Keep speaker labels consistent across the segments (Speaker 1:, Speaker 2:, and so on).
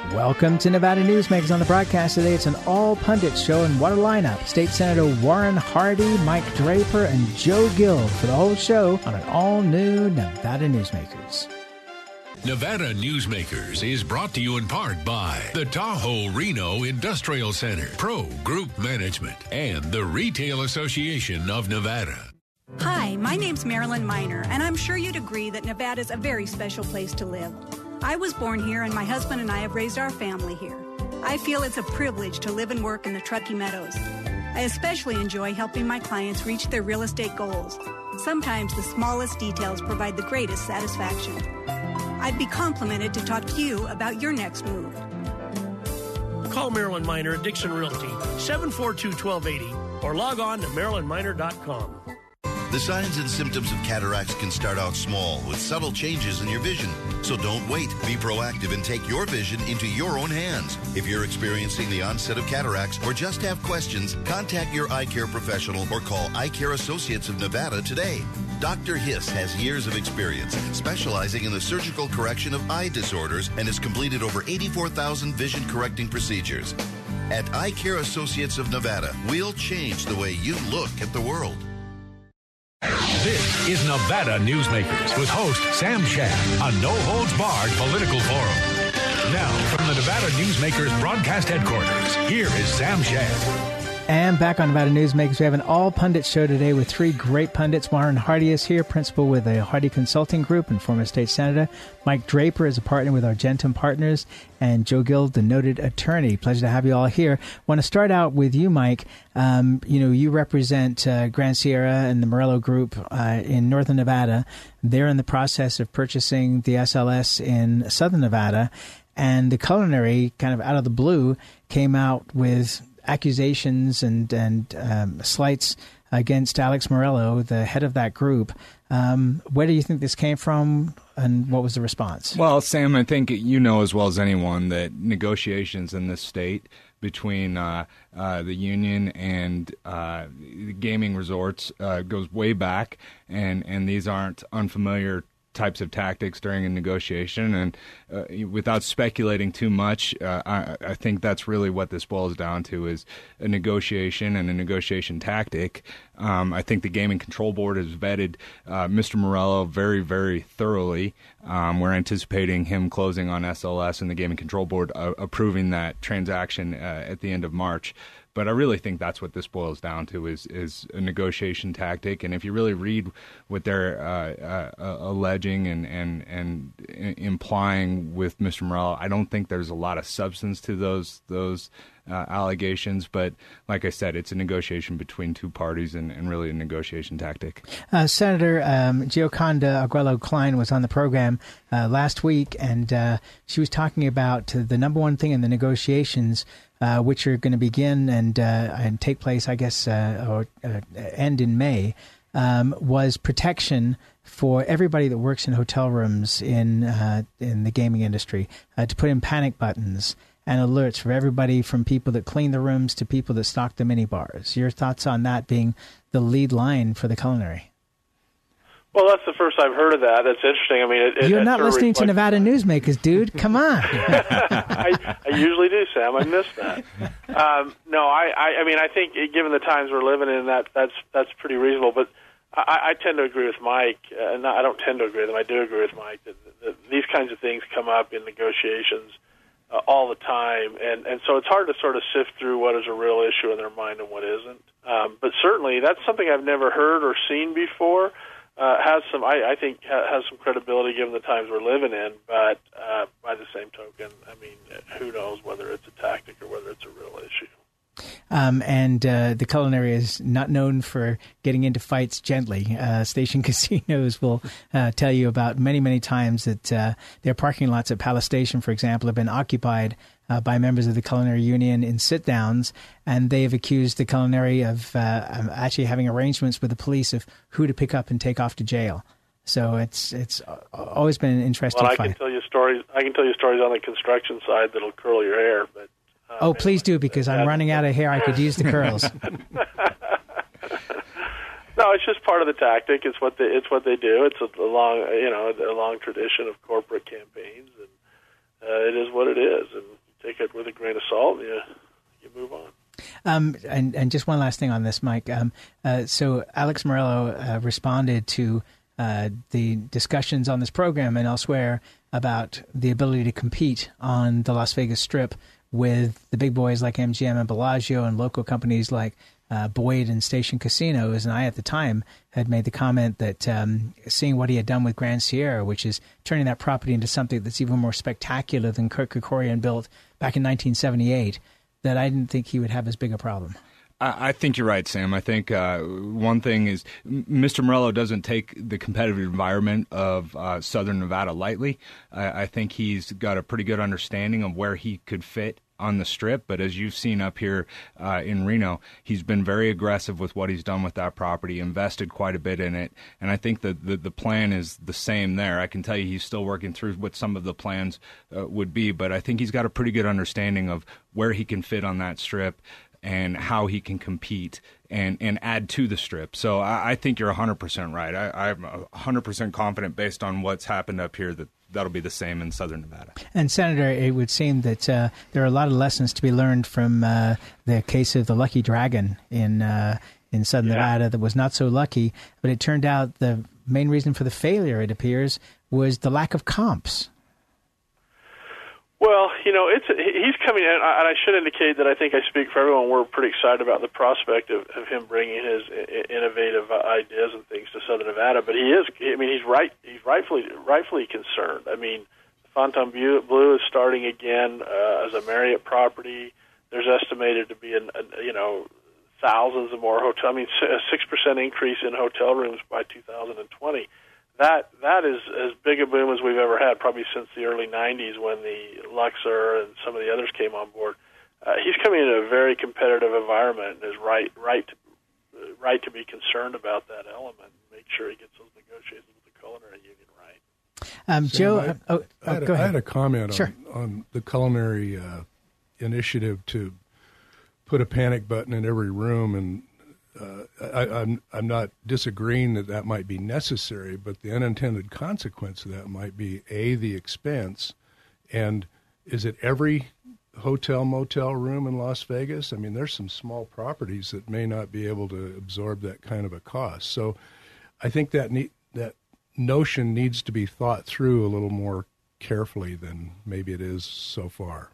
Speaker 1: Welcome to Nevada Newsmakers. On the broadcast today, it's an all-pundits show, and what a lineup. State Senator Warren Harding, Mike Draper, and Joe Guild for the whole show on an all-new Nevada Newsmakers.
Speaker 2: Nevada Newsmakers is brought to you in part by the Tahoe Reno Industrial Center, Pro Group Management, and the Retail Association of Nevada.
Speaker 3: Hi, my name's Marilyn Miner, and I'm sure you'd agree that Nevada's a very special place to live. I was born here, and my husband and I have raised our family here. I feel it's a privilege to live and work in the Truckee Meadows. I especially enjoy helping my clients reach their real estate goals. Sometimes the smallest details provide the greatest satisfaction. I'd be complimented to talk to you about your next move.
Speaker 4: Call Marilyn Miner at Dixon Realty, 742-1280, or log on to marilynminer.com.
Speaker 5: The signs and symptoms of cataracts can start out small with subtle changes in your vision. So don't wait. Be proactive and take your vision into your own hands. If you're experiencing the onset of cataracts or just have questions, contact your eye care professional or call Eye Care Associates of Nevada today. Dr. Hiss has years of experience specializing in the surgical correction of eye disorders and has completed over 84,000 vision-correcting procedures. At Eye Care Associates of Nevada, we'll change the way you look at the world.
Speaker 2: This is Nevada Newsmakers with host Sam Shad, a no-holds-barred political forum. Now, from the Nevada Newsmakers broadcast headquarters, here is Sam Shad.
Speaker 1: And back on Nevada Newsmakers, we have an all-pundits show today with three great pundits. Warren Harding is here, principal with the Harding Consulting Group and former state senator. Mike Draper is a partner with Argentum Partners. And Joe Guild, the noted attorney. Pleasure to have you all here. Want to start out with you, Mike. You represent Grand Sierra and the Morello Group in northern Nevada. They're in the process of purchasing the SLS in southern Nevada. And the Culinary, kind of out of the blue, came out with accusations and slights against Alex Morello, the head of that group. Where do you think this came from, and what was the response?
Speaker 6: Well, Sam, I think you know as well as anyone that negotiations in this state between the union and the gaming resorts goes way back, and these aren't unfamiliar types of tactics during a negotiation. And without speculating too much, I think that's really what this boils down to, is a negotiation and a negotiation tactic. I think the Gaming Control Board has vetted Mr. Morello very, very thoroughly. We're anticipating him closing on SLS and the Gaming Control Board approving that transaction at the end of March. But I really think that's what this boils down to, is a negotiation tactic. And if you really read what they're alleging and implying with Mr. Morello, I don't think there's a lot of substance to those allegations. But like I said, it's a negotiation between two parties and really a negotiation tactic.
Speaker 1: Senator Gioconda Aguelo-Klein was on the program last week, and she was talking about the number one thing in the negotiations, which are going to begin and take place, I guess, or end in May, was protection for everybody that works in hotel rooms in the gaming industry, to put in panic buttons and alerts for everybody from people that clean the rooms to people that stock the mini bars. Your thoughts on that being the lead line for the Culinary?
Speaker 7: Well, that's the first I've heard of that. That's interesting. I mean,
Speaker 1: you're not listening to Nevada Newsmakers, dude. Come on.
Speaker 7: I usually do, Sam. I missed that. No, I mean, I think given the times we're living in, that's pretty reasonable. But I tend to agree with Mike. I don't tend to agree with him. I do agree with Mike that these kinds of things come up in negotiations all the time, and so it's hard to sort of sift through what is a real issue in their mind and what isn't. But certainly, that's something I've never heard or seen before. I think has some credibility given the times we're living in, but by the same token, I mean, who knows whether it's a tactic or whether it's a real issue.
Speaker 1: And the Culinary is not known for getting into fights gently. Station casinos will tell you about many, many times that their parking lots at Palace Station, for example, have been occupied by members of the Culinary Union in sit-downs, and they've accused the Culinary of actually having arrangements with the police of who to pick up and take off to jail. So it's always been an interesting fight.
Speaker 7: I can tell you stories on the construction side that'll curl your hair, but.
Speaker 1: Please do, because I'm running out of hair. I could use the curls.
Speaker 7: No, it's just part of the tactic. It's what they do. It's a long tradition of corporate campaigns, and it is what it is. And take it with a grain of salt, and you move on.
Speaker 1: And just one last thing on this, Mike. So Alex Morello responded to the discussions on this program and elsewhere about the ability to compete on the Las Vegas Strip with the big boys like MGM and Bellagio and local companies like Boyd and Station Casinos. And I, at the time, had made the comment that seeing what he had done with Grand Sierra, which is turning that property into something that's even more spectacular than Kurt Kerkorian built back in 1978, that I didn't think he would have as big a problem.
Speaker 6: I think you're right, Sam. I think one thing is Mr. Morello doesn't take the competitive environment of Southern Nevada lightly. I think he's got a pretty good understanding of where he could fit on the Strip. But as you've seen up here in Reno, he's been very aggressive with what he's done with that property, invested quite a bit in it. And I think that the plan is the same there. I can tell you he's still working through what some of the plans would be, but I think he's got a pretty good understanding of where he can fit on that Strip and how he can compete and add to the Strip. So I think you're 100% right. I'm 100% confident based on what's happened up here that that'll be the same in Southern Nevada. And
Speaker 1: Senator, it would seem that there are a lot of lessons to be learned from the case of the Lucky Dragon in Southern Nevada that was not so lucky, but it turned out the main reason for the failure, it appears, was the lack of comps.
Speaker 7: Well, he's coming in, and I should indicate that I think I speak for everyone. We're pretty excited about the prospect of him bringing his innovative ideas and things to Southern Nevada. But he's rightfully concerned. I mean, Fontainebleau is starting again as a Marriott property. There's estimated to be thousands of more hotel. I mean, a 6% increase in hotel rooms by 2020. That is as big a boom as we've ever had, probably since the early 90s when the Luxor and some of the others came on board. He's coming into a very competitive environment and is right to be concerned about that element and make sure he gets those negotiations with the culinary union right.
Speaker 1: Joe, go ahead.
Speaker 8: I had a comment
Speaker 1: Sure.
Speaker 8: on the culinary initiative to put a panic button in every room, and I'm not disagreeing that might be necessary, but the unintended consequence of that might be, A, the expense, and is it every hotel, motel room in Las Vegas? I mean, there's some small properties that may not be able to absorb that kind of a cost. So I think that notion needs to be thought through a little more carefully than maybe it is so far.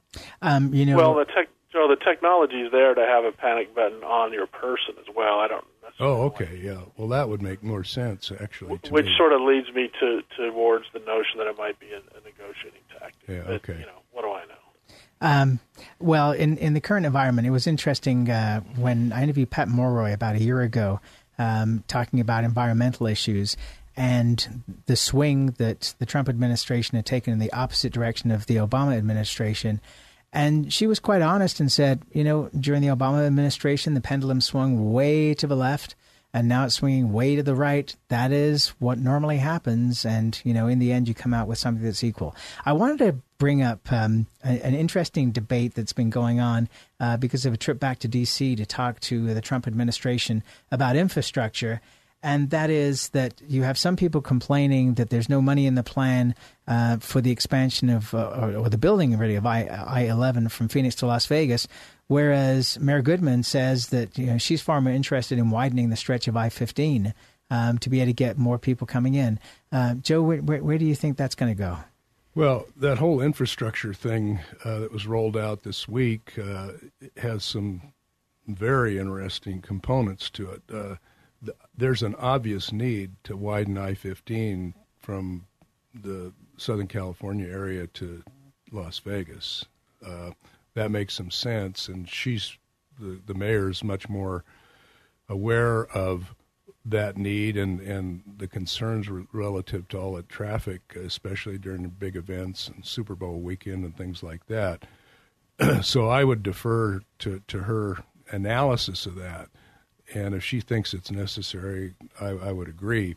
Speaker 7: Well, the technology is there to have a panic button on your person as well. I don't.
Speaker 8: Okay, yeah. Well, that would make more sense, actually.
Speaker 7: Which sort of leads me towards the notion that it might be a negotiating tactic.
Speaker 8: Yeah.
Speaker 7: But,
Speaker 8: okay.
Speaker 7: What do I know?
Speaker 1: Well, in the current environment, it was interesting when I interviewed Pat Mulroy about a year ago, talking about environmental issues and the swing that the Trump administration had taken in the opposite direction of the Obama administration. And she was quite honest and said, during the Obama administration, the pendulum swung way to the left, and now it's swinging way to the right. That is what normally happens. And, in the end, you come out with something that's equal. I wanted to bring up an interesting debate that's been going on because of a trip back to D.C. to talk to the Trump administration about infrastructure. And that is that you have some people complaining that there's no money in the plan for the expansion of or the building really of I-11 from Phoenix to Las Vegas, whereas Mayor Goodman says that she's far more interested in widening the stretch of I-15 to be able to get more people coming in. Joe, where do you think that's going to go?
Speaker 8: Well, that whole infrastructure thing that was rolled out this week has some very interesting components to it. There's an obvious need to widen I-15 from the Southern California area to Las Vegas. That makes some sense, and the mayor's much more aware of that need and the concerns relative to all that traffic, especially during the big events and Super Bowl weekend and things like that. So I would defer to her analysis of that. And if she thinks it's necessary, I would agree.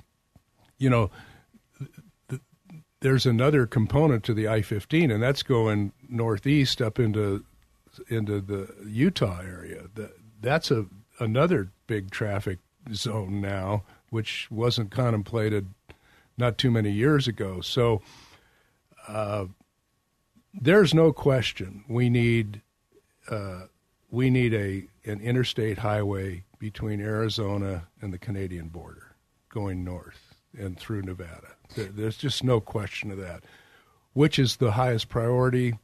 Speaker 8: There's another component to the I-15, and that's going northeast up into the Utah area. That's another big traffic zone now, which wasn't contemplated not too many years ago. So there's no question we need an interstate highway between Arizona and the Canadian border, going north and through Nevada. There's just no question of that. Which is the highest priority?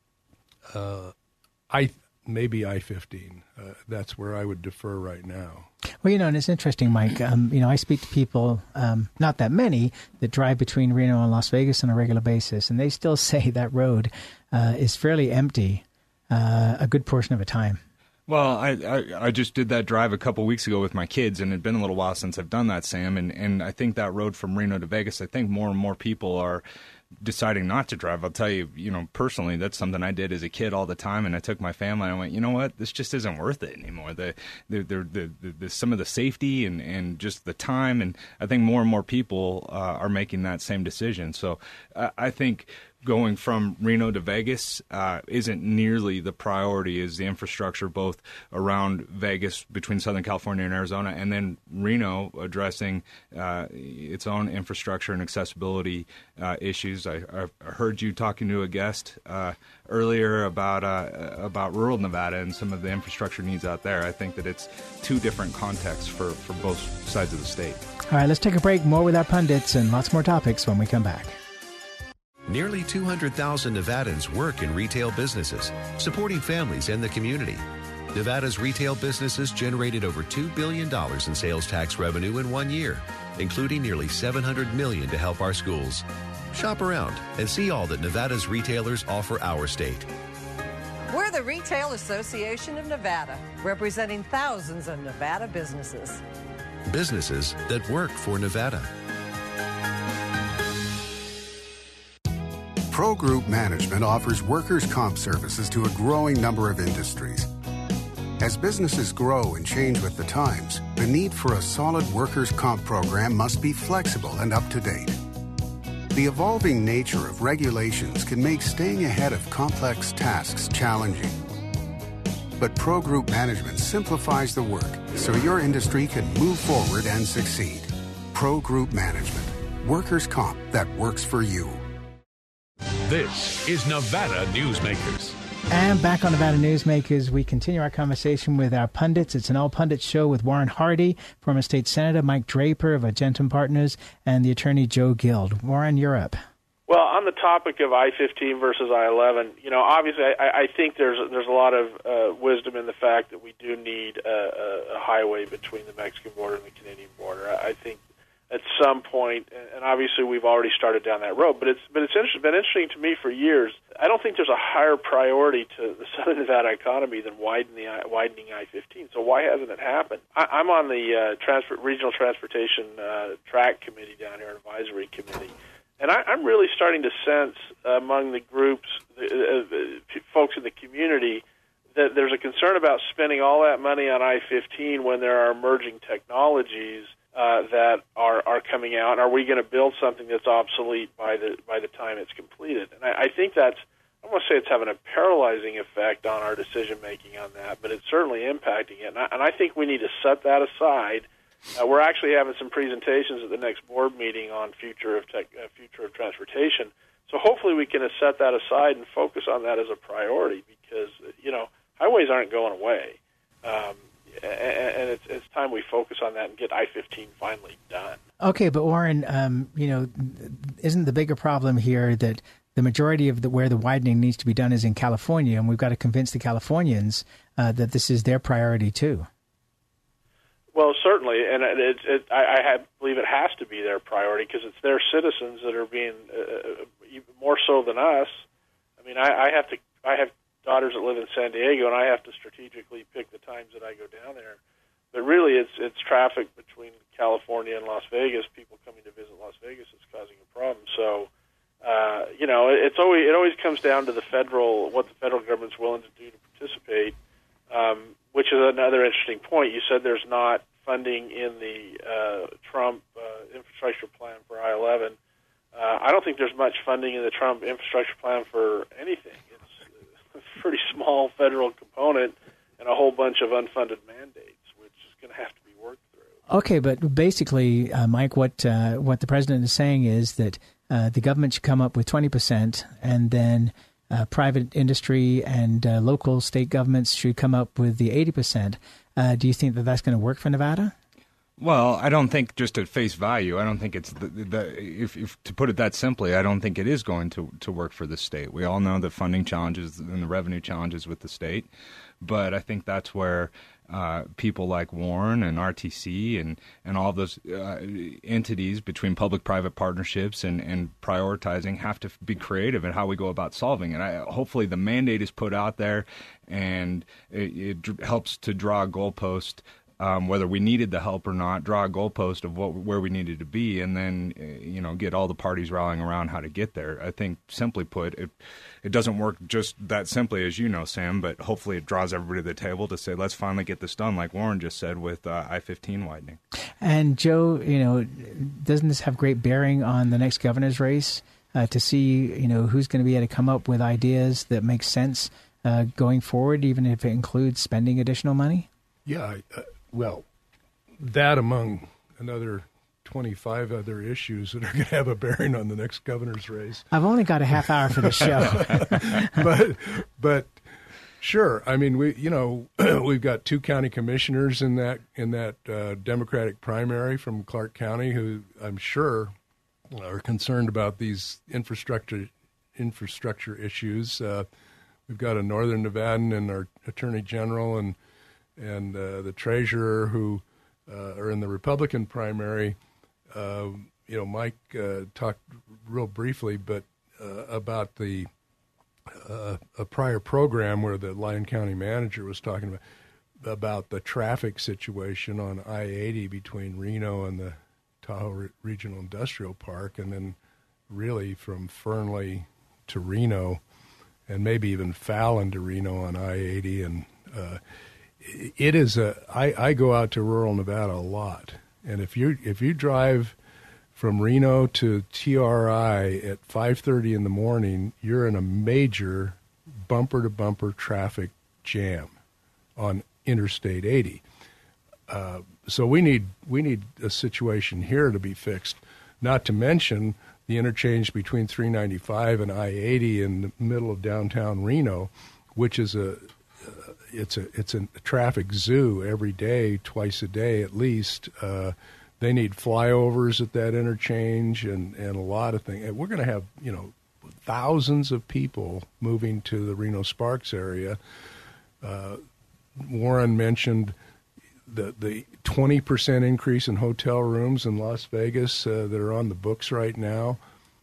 Speaker 8: Maybe I-15. That's where I would defer right now.
Speaker 1: Well, and it's interesting, Mike. I speak to people, not that many, that drive between Reno and Las Vegas on a regular basis, and they still say that road is fairly empty a good portion of the time.
Speaker 6: Well, I just did that drive a couple weeks ago with my kids, and it had been a little while since I've done that, Sam. And I think that road from Reno to Vegas, I think more and more people are deciding not to drive. I'll tell you, personally, that's something I did as a kid all the time, and I took my family and I went, you know what, this just isn't worth it anymore. The some of the safety and just the time, and I think more and more people are making that same decision. So I think going from Reno to Vegas isn't nearly the priority as the infrastructure both around Vegas between Southern California and Arizona, and then Reno addressing its own infrastructure and accessibility issues. I heard you talking to a guest earlier about rural Nevada and some of the infrastructure needs out there. I think that it's two different contexts for both sides of the state.
Speaker 1: All right, let's take a break. More with our pundits and lots more topics when we come back.
Speaker 9: Nearly 200,000 Nevadans work in retail businesses, supporting families and the community. Nevada's retail businesses generated over $2 billion in sales tax revenue in 1 year, including nearly $700 million to help our schools. Shop around and see all that Nevada's retailers offer our state.
Speaker 10: We're the Retail Association of Nevada, representing thousands of Nevada businesses.
Speaker 9: Businesses that work for Nevada.
Speaker 11: Pro Group Management offers workers' comp services to a growing number of industries. As businesses grow and change with the times, the need for a solid workers' comp program must be flexible and up to date. The evolving nature of regulations can make staying ahead of complex tasks challenging. But Pro Group Management simplifies the work so your industry can move forward and succeed. Pro Group Management. Workers' comp that works for you.
Speaker 2: This is Nevada Newsmakers.
Speaker 1: And back on Nevada Newsmakers, we continue our conversation with our pundits. It's an all-pundit show with Warren Hardy, former state senator, Mike Draper of Argentum Partners, and the attorney Joe Guild. Warren, you're up.
Speaker 7: Well, on the topic of I-15 versus I-11, obviously I think there's a lot of wisdom in the fact that we do need a highway between the Mexican border and the Canadian border. I think at some point, and obviously we've already started down that road, but it's been interesting to me for years. I don't think there's a higher priority to the Southern Nevada economy than widening I-15. So why hasn't it happened? I'm on the Regional Transportation Track Committee down here, Advisory Committee, and I'm really starting to sense among the groups, folks in the community, that there's a concern about spending all that money on I-15 when there are emerging technologies that are coming out. And are we going to build something that's obsolete by the time it's completed? And I think that's, I want to say it's having a paralyzing effect on our decision making on that, but it's certainly impacting it. And I think we need to set that aside. We're actually having some presentations at the next board meeting on future of transportation. So hopefully we can set that aside and focus on that as a priority, because highways aren't going away. And it's time we focus on that and get I-15 finally done. Okay,
Speaker 1: but Warren, isn't the bigger problem here that the majority of where the widening needs to be done is in California, and we've got to convince the Californians that this is their priority too?
Speaker 7: Well, certainly, and I believe it has to be their priority because it's their citizens that are being even more so than us. I mean, I have daughters that live in San Diego, and I have to strategically pick the times that I go down there. But really, it's traffic between California and Las Vegas. People coming to visit Las Vegas is causing a problem. So, it always comes down to what the federal government's willing to do to participate. Which is another interesting point. You said there's not funding in the Trump infrastructure plan for I-11. I don't think there's much funding in the Trump infrastructure plan for anything. It's a pretty small federal component and a whole bunch of unfunded mandates, which is going to have to be worked through.
Speaker 1: Okay, but basically, Mike, what the president is saying is that the government should come up with 20%, and then private industry and local state governments should come up with the 80%. Do you think that that's going to work for Nevada?
Speaker 6: Well, I don't think just at face value. I don't think it's if to put it that simply, I don't think it is going to work for the state. We all know the funding challenges and the revenue challenges with the state, but I think that's where people like Warren and RTC and all those entities between public-private partnerships and prioritizing have to be creative in how we go about solving it. Hopefully the mandate is put out there and it helps to draw a goalpost. Whether we needed the help or not, draw a goalpost of where we needed to be, and then get all the parties rallying around how to get there. I think, simply put, it doesn't work just that simply, as you know, Sam. But hopefully, it draws everybody to the table to say, let's finally get this done, like Warren just said with I-15 widening.
Speaker 1: And Joe, doesn't this have great bearing on the next governor's race to see who's going to be able to come up with ideas that make sense going forward, even if it includes spending additional money?
Speaker 8: Yeah. Well, that among another 25 other issues that are going to have a bearing on the next governor's race.
Speaker 1: I've only got a half hour for the show.
Speaker 8: but sure. I mean, we've got 2 county commissioners in that Democratic primary from Clark County who I'm sure are concerned about these infrastructure issues. We've got a Northern Nevadan and our Attorney General and the treasurer who are in the Republican primary. Mike talked real briefly, but about a prior program where the Lyon County manager was talking about the traffic situation on I-80 between Reno and the Tahoe Regional Industrial Park, and then really from Fernley to Reno, and maybe even Fallon to Reno on I-80, and it is I go out to rural Nevada a lot, and if you drive from Reno to TRI at 5:30 in the morning, you're in a major bumper-to-bumper traffic jam on Interstate 80. So we need a situation here to be fixed. Not to mention the interchange between 395 and I-80 in the middle of downtown Reno, which is it's a traffic zoo every day, twice a day at least. They need flyovers at that interchange and a lot of things. And we're going to have, thousands of people moving to the Reno-Sparks area. Warren mentioned the 20% increase in hotel rooms in Las Vegas that are on the books right now.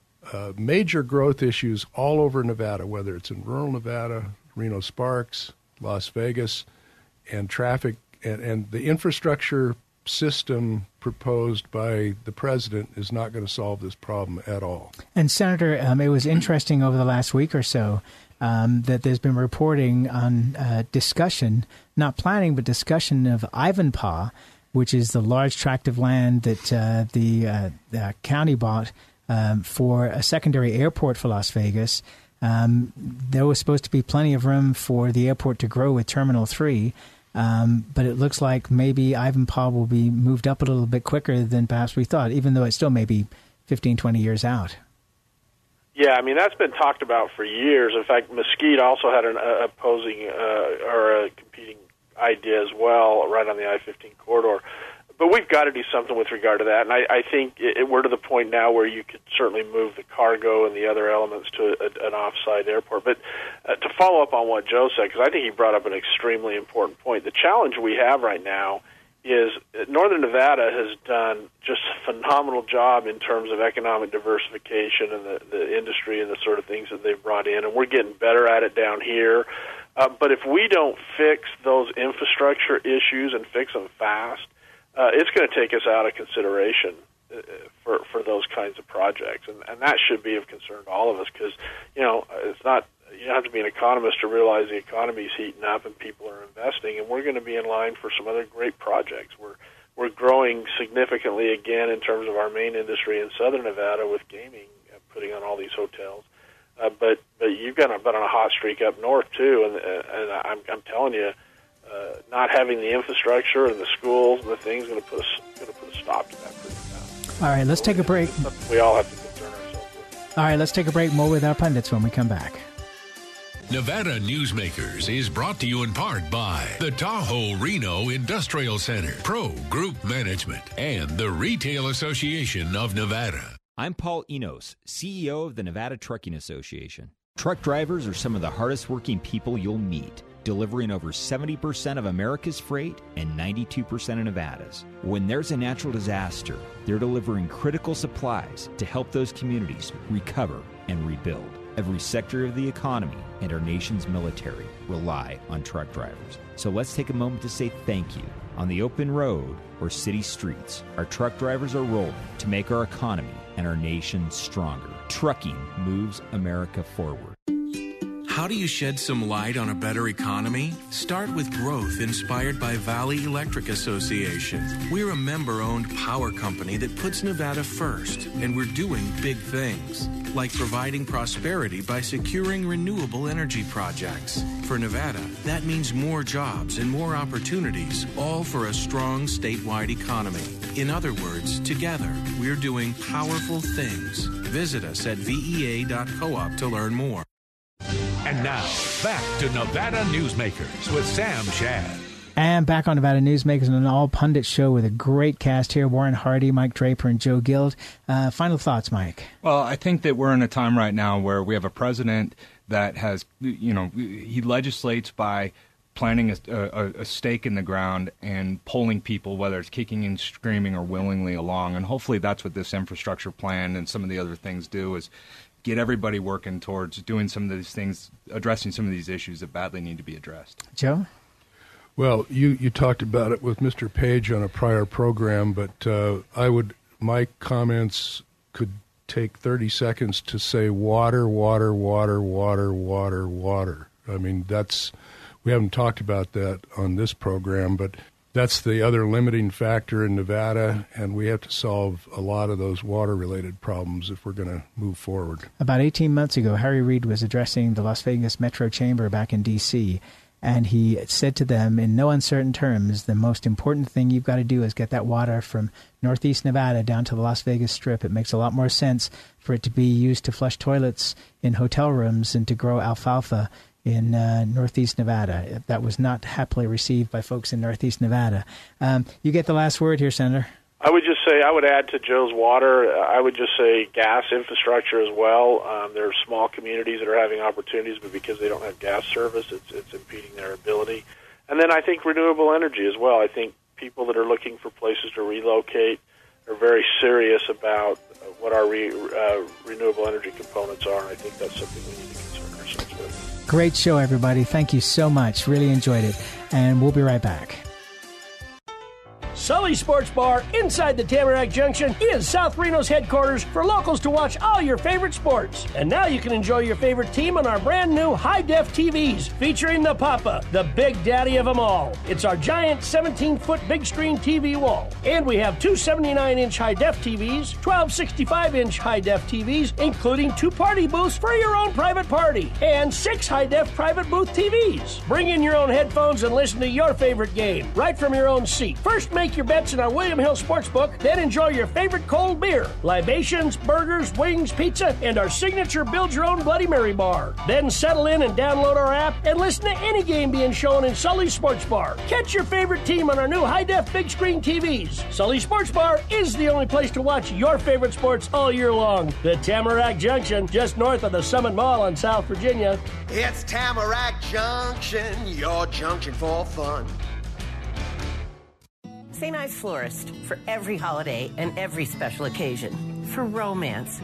Speaker 8: Major growth issues all over Nevada, whether it's in rural Nevada, Reno-Sparks, Las Vegas, and traffic and the infrastructure system proposed by the president is not going to solve this problem at all.
Speaker 1: And Senator, it was interesting over the last week or so that there's been reporting on discussion, not planning, but discussion of Ivanpah, which is the large tract of land that the county bought for a secondary airport for Las Vegas. There was supposed to be plenty of room for the airport to grow with Terminal 3, but it looks like maybe Ivanpah will be moved up a little bit quicker than perhaps we thought, even though it still may be 15, 20 years out.
Speaker 7: Yeah, I mean, that's been talked about for years. In fact, Mesquite also had an opposing or a competing idea as well right on the I-15 corridor. But we've got to do something with regard to that, and I think we're to the point now where you could certainly move the cargo and the other elements to an off-site airport. But to follow up on what Joe said, because I think he brought up an extremely important point, the challenge we have right now is Northern Nevada has done just a phenomenal job in terms of economic diversification and the industry and the sort of things that they've brought in, and we're getting better at it down here. But if we don't fix those infrastructure issues and fix them fast, it's going to take us out of consideration for those kinds of projects, and that should be of concern to all of us because it's not. You don't have to be an economist to realize the economy is heating up and people are investing, and we're going to be in line for some other great projects. We're growing significantly again in terms of our main industry in Southern Nevada with gaming, putting on all these hotels. But you've got on a hot streak up north too, and I'm telling you. Not having the infrastructure and the schools and the things going to put a stop to that pretty fast.
Speaker 1: All right, let's take a break.
Speaker 7: We all have to concern ourselves with.
Speaker 1: All right, let's take a break. More with our pundits when we come back.
Speaker 2: Nevada Newsmakers is brought to you in part by the Tahoe Reno Industrial Center, Pro Group Management, and the Retail Association of Nevada.
Speaker 12: I'm Paul Enos, CEO of the Nevada Trucking Association. Truck drivers are some of the hardest working people you'll meet, delivering over 70% of America's freight and 92% of Nevada's. When there's a natural disaster, they're delivering critical supplies to help those communities recover and rebuild. Every sector of the economy and our nation's military rely on truck drivers. So let's take a moment to say thank you. On the open road or city streets, our truck drivers are rolling to make our economy and our nation stronger. Trucking moves America forward.
Speaker 13: How do you shed some light on a better economy? Start with growth inspired by Valley Electric Association. We're a member-owned power company that puts Nevada first, and we're doing big things, like providing prosperity by securing renewable energy projects. For Nevada, that means more jobs and more opportunities, all for a strong statewide economy. In other words, together, we're doing powerful things. Visit us at vea.coop to learn more.
Speaker 2: And now, back to Nevada Newsmakers with Sam Shad.
Speaker 1: And back on Nevada Newsmakers and an all-pundit show with a great cast here, Warren Hardy, Mike Draper, and Joe Guild. Final thoughts, Mike?
Speaker 6: Well, I think that we're in a time right now where we have a president that has, he legislates by planting a stake in the ground and polling people, whether it's kicking and screaming or willingly along. And hopefully that's what this infrastructure plan and some of the other things do, is get everybody working towards doing some of these things, addressing some of these issues that badly need to be addressed.
Speaker 1: Joe?
Speaker 8: Well, you talked about it with Mr. Page on a prior program, but my comments could take 30 seconds to say water, water, water, water, water, water. I mean, we haven't talked about that on this program, but that's the other limiting factor in Nevada, and we have to solve a lot of those water-related problems if we're going to move forward. About
Speaker 1: 18 months ago, Harry Reid was addressing the Las Vegas Metro Chamber back in D.C., and he said to them in no uncertain terms, the most important thing you've got to do is get that water from northeast Nevada down to the Las Vegas Strip. It makes a lot more sense for it to be used to flush toilets in hotel rooms and to grow alfalfa in northeast Nevada. That was not happily received by folks in northeast Nevada. You get the last word here, Senator.
Speaker 7: I would add to Joe's water, I would just say gas infrastructure as well. There are small communities that are having opportunities, but because they don't have gas service, it's impeding their ability. And then I think renewable energy as well. I think people that are looking for places to relocate are very serious about what our renewable energy components are, and I think that's something we need to concern ourselves with.
Speaker 1: Great show, everybody. Thank you so much. Really enjoyed it. And we'll be right back.
Speaker 4: Sully Sports Bar inside the Tamarack Junction is South Reno's headquarters for locals to watch all your favorite sports. And now you can enjoy your favorite team on our brand new high-def TVs featuring the Papa, the big daddy of them all. It's our giant 17-foot big screen TV wall. And we have two 79-inch high-def TVs, 12 65-inch high-def TVs, including 2 party booths for your own private party, and 6 high-def private booth TVs. Bring in your own headphones and listen to your favorite game right from your own seat. First, make your bets in our William Hill Sportsbook, then enjoy your favorite cold beer, libations, burgers, wings, pizza, and our signature build-your-own Bloody Mary bar. Then settle in and download our app and listen to any game being shown in Sully's Sports Bar. Catch your favorite team on our new high-def big screen TVs. Sully Sports Bar is the only place to watch your favorite sports all year long. The Tamarack Junction, just north of the Summit Mall in South Virginia.
Speaker 14: It's Tamarack Junction, your junction for fun.
Speaker 15: St. Ives Florist, for every holiday and every special occasion. For romance.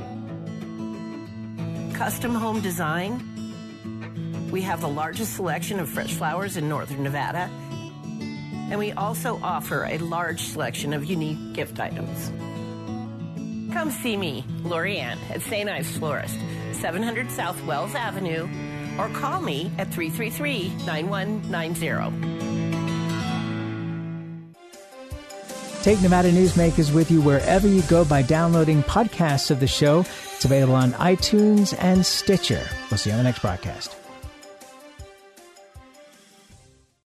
Speaker 15: Custom home design. We have the largest selection of fresh flowers in northern Nevada. And we also offer a large selection of unique gift items. Come see me, Lori Ann, at St. Ives Florist, 700 South Wells Avenue, or call me at 333-9190.
Speaker 1: Take Nevada Newsmakers with you wherever you go by downloading podcasts of the show. It's available on iTunes and Stitcher. We'll see you on the next broadcast.